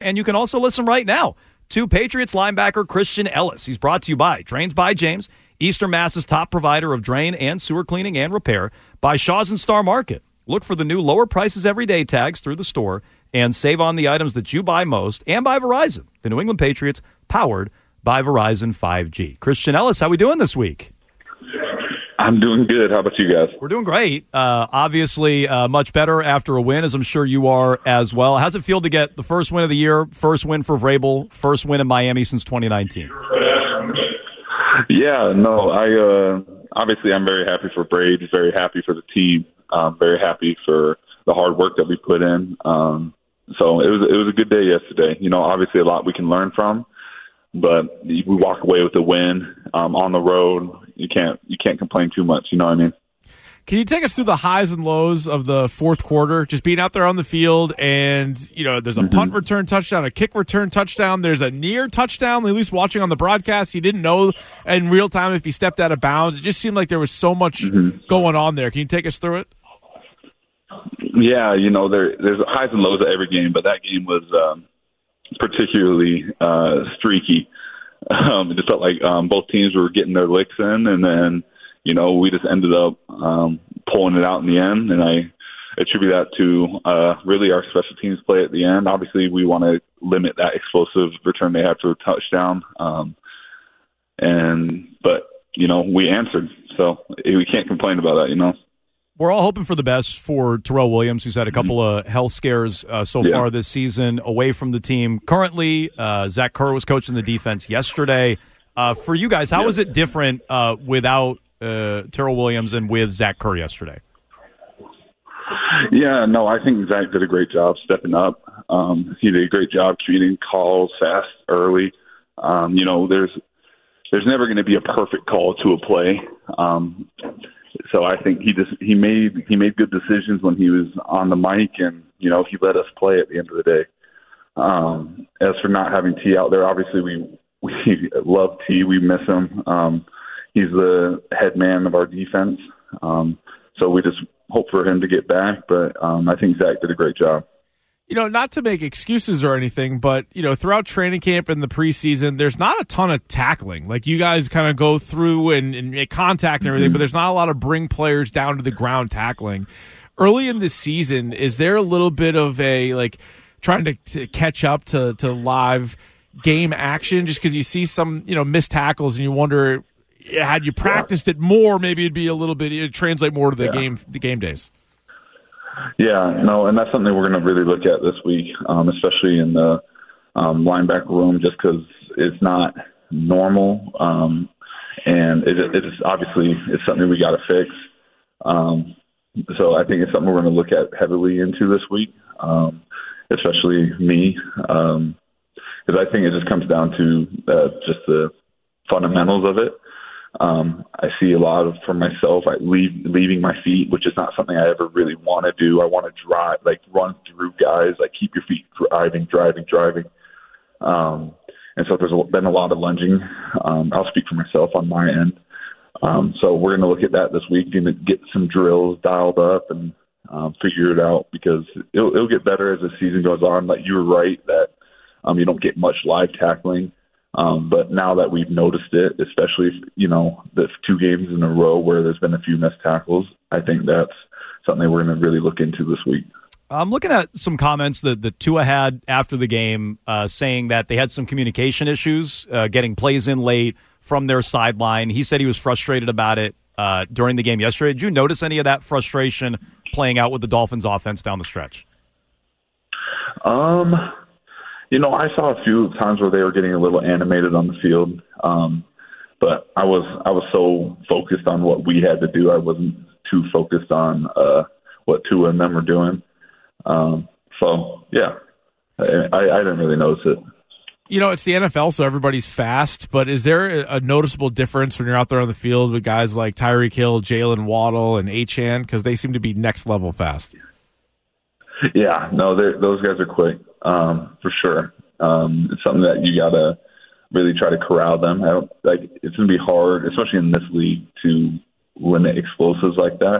and you can also listen right now to Patriots linebacker Christian Ellis. He's brought to you by Drains by James, Eastern Mass's top provider of drain and sewer cleaning and repair, by Shaw's and Star Market. Look for the new lower prices everyday tags through the store and save on the items that you buy most, and by Verizon, the New England Patriots, powered by Verizon 5G. Christian Ellis, how we doing this week? I'm doing good. How about you guys? We're doing great. Obviously, much better after a win, as I'm sure you are as well. How's it feel to get the first win of the year, first win for Vrabel, first win in Miami since 2019? Yeah, no, obviously I'm very happy for Braves, very happy for the team, very happy for the hard work that we put in. So it was a good day yesterday. You know, obviously a lot we can learn from, but we walk away with a win on the road. You can't complain too much. You know what I mean? Can you take us through the highs and lows of the fourth quarter? Just being out there on the field, and there's a punt return touchdown, a kick return touchdown. There's a near touchdown. At least watching on the broadcast, he didn't know in real time if he stepped out of bounds. It just seemed like there was so much going on there. Can you take us through it? Yeah, there's highs and lows at every game, but that game was particularly streaky. It just felt like both teams were getting their licks in, and then we just ended up pulling it out in the end. And I attribute that to really our special teams play at the end. Obviously, we want to limit that explosive return they have to a touchdown, but we answered, so we can't complain about that. We're all hoping for the best for Terrell Williams, who's had a couple of health scares so far this season, away from the team. Currently, Zach Kerr was coaching the defense yesterday. For you guys, how was it different without Terrell Williams and with Zach Kerr yesterday? Yeah, no, I think Zach did a great job stepping up. He did a great job creating calls fast, early. There's never going to be a perfect call to a play. So I think he made good decisions when he was on the mic, and he let us play at the end of the day. As for not having T out there, obviously we love T. We miss him. He's the head man of our defense. So we just hope for him to get back. But I think Zach did a great job. Not to make excuses or anything, but, throughout training camp and the preseason, there's not a ton of tackling. Like, you guys kind of go through and make contact and everything, but there's not a lot of bring players down to the ground tackling. Early in the season, is there a little bit of trying to catch up to live game action just because you see some, missed tackles and you wonder, had you practiced it more, maybe it'd be a little bit, it'd translate more to the game days? Yeah, no, and that's something we're going to really look at this week, especially in the linebacker room, just because it's not normal, and it's obviously it's something we got to fix. So I think it's something we're going to look at heavily into this week, especially me, because I think it just comes down to just the fundamentals of it. I see a lot for myself, leaving my feet, which is not something I ever really want to do. I want to drive, run through guys, keep your feet driving. And so there's been a lot of lunging. I'll speak for myself on my end. So we're going to look at that this week and get some drills dialed up and figure it out, because it'll get better as the season goes on. Like, you were right that you don't get much live tackling. But now that we've noticed it, especially, the 2 games in a row where there's been a few missed tackles, I think that's something we're going to really look into this week. I'm looking at some comments that Tua had after the game, saying that they had some communication issues, getting plays in late from their sideline. He said he was frustrated about it during the game yesterday. Did you notice any of that frustration playing out with the Dolphins offense down the stretch? I saw a few times where they were getting a little animated on the field, but I was so focused on what we had to do. I wasn't too focused on what Tua and them were doing. So, yeah, I didn't really notice it. It's the NFL, so everybody's fast, but is there a noticeable difference when you're out there on the field with guys like Tyreek Hill, Jalen Waddle, and Achane? Because they seem to be next-level fast. Yeah, no, those guys are quick, for sure. It's something that you got to really try to corral them. It's going to be hard, especially in this league, to limit explosives like that.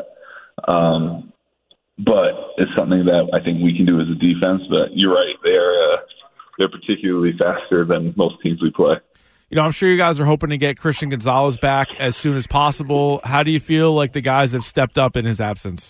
But it's something that I think we can do as a defense. But you're right, they're particularly faster than most teams we play. I'm sure you guys are hoping to get Christian Gonzalez back as soon as possible. How do you feel like the guys have stepped up in his absence?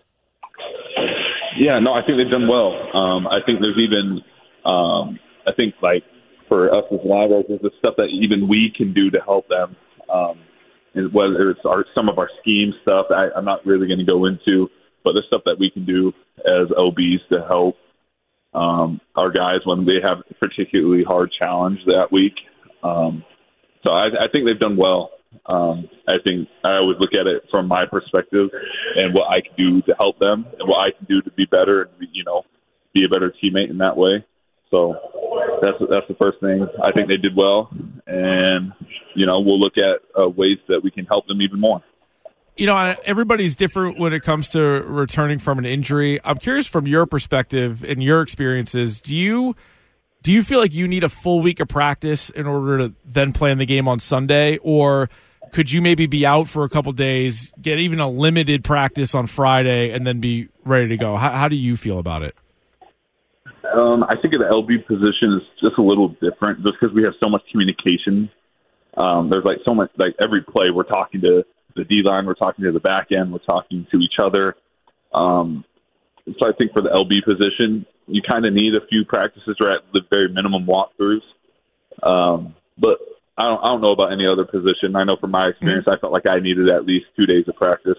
Yeah, no, I think they've done well. I think there's even, I think like for us as linebackers, there's the stuff that even we can do to help them. And whether it's some of our scheme stuff, I'm not really going to go into, but there's stuff that we can do as OBs to help our guys when they have a particularly hard challenge that week. So I think they've done well. I think I always look at it from my perspective and what I can do to help them and what I can do to be better and, be a better teammate in that way. So that's the first thing. I think they did well, and, we'll look at ways that we can help them even more. Everybody's different when it comes to returning from an injury. I'm curious from your perspective and your experiences, do you feel like you need a full week of practice in order to then play in the game on Sunday, or could you maybe be out for a couple days, get even a limited practice on Friday, and then be ready to go? How do you feel about it? I think the LB position is just a little different just because we have so much communication. There's so much, every play we're talking to the D-line, we're talking to the back end, we're talking to each other. So I think for the LB position, you kind of need a few practices or at the very minimum walkthroughs. But I don't know about any other position. I know from my experience, I felt like I needed at least 2 days of practice.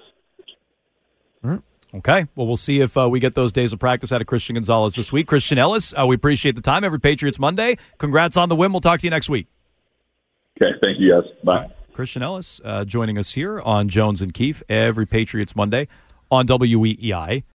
Okay. Well, we'll see if we get those days of practice out of Christian Gonzalez this week. Christian Ellis, we appreciate the time. Every Patriots Monday. Congrats on the win. We'll talk to you next week. Okay. Thank you, guys. Bye. Christian Ellis joining us here on Jones and Keefe every Patriots Monday on WEEI.